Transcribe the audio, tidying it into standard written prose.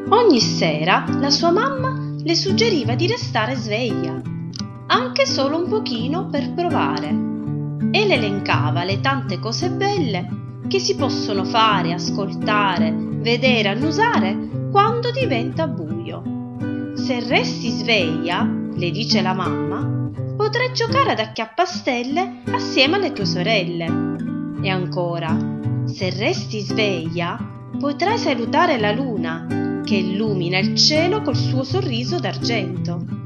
Ogni sera la sua mamma le suggeriva di restare sveglia, anche solo un pochino per provare, e le elencava le tante cose belle che si possono fare, ascoltare, vedere, annusare quando diventa buio. Se resti sveglia, le dice la mamma, potrai giocare ad acchiappastelle assieme alle tue sorelle. E ancora, se resti sveglia, potrai salutare la luna che illumina il cielo col suo sorriso d'argento.